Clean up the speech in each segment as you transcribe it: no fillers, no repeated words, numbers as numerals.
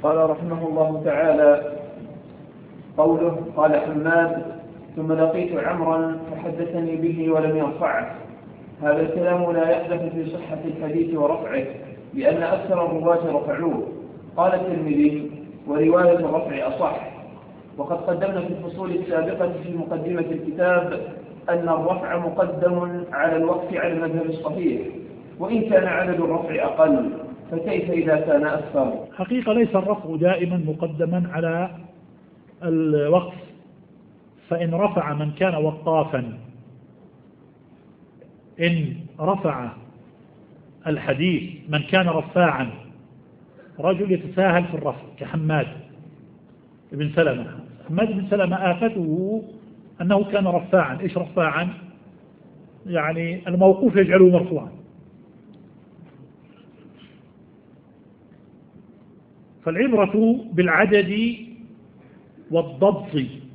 قال رحمه الله تعالى: قوله قال حماد: ثم لقيت عمرا فحدثني به ولم يرفعه. هذا الكلام لا يحدث في صحة الحديث ورفعه، لأن أكثر الرواة رفعوه. قال الترمذي: ورواية الرفع أصح. وقد قدمنا في الفصول السابقة في مقدمة الكتاب أن الرفع مقدم على الوقف على المذهب الصحيح، وإن كان عدد الرفع أقل، فكيف إذا كان أكثر؟ حقيقة ليس الرفع دائما مقدما على الوقف، فإن رفع من كان وقافا، إن رفع الحديث من كان رفاعا، رجل يتساهل في الرفع كحماد بن سلمة. حماد بن سلمة آفته أنه كان رفاعا. إيش رفاعا؟ يعني الموقوف يجعله مرفوعا. فالعبرة بالعدد والضبط،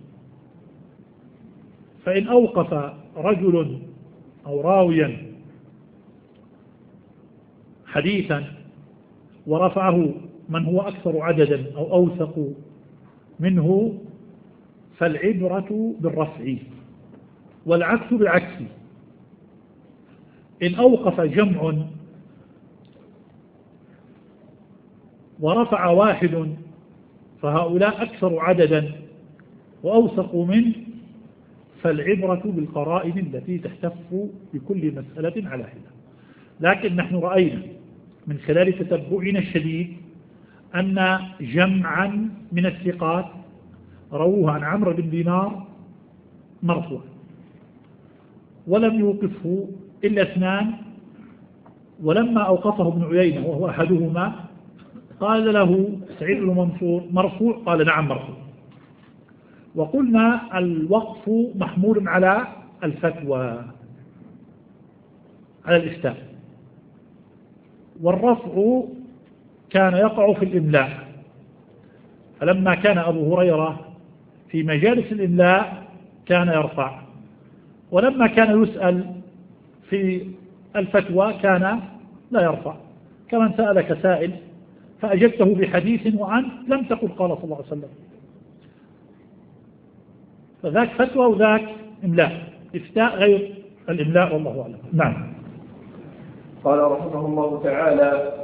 فإن أوقف رجل أو راويا حديثا ورفعه من هو أكثر عددا أو أوثق منه، فالعبرة بالرفع، والعكس بالعكس. إن أوقف جمع ورفع واحد، فهؤلاء أكثر عددا وأوثق منه، فالعبرة بالقرائن التي تحتف بكل مسألة على حدة. لكن نحن رأينا من خلال تتبعنا الشديد أن جمعا من الثقات رووه عن عمرو بن دينار مرفوع، ولم يوقفه إلا اثنان، ولما أوقفه ابن عيينة وهو أحدهما قال له سعيد بن منصور: مرفوع؟ قال: نعم مرفوع. وقلنا الوقف محمول على الفتوى، على الإفتاء، والرفع كان يقع في الإملاء. فلما كان أبو هريرة في مجالس الإملاء كان يرفع، ولما كان يسأل في الفتوى كان لا يرفع. كمن سألك سائل فأجبته بحديث وأنت لم تقل قال صلى الله عليه وسلم، فذاك فتوى وذاك إملاء. إفتاء غير الإملاء، والله أعلم. نعم. قال رحمه الله تعالى: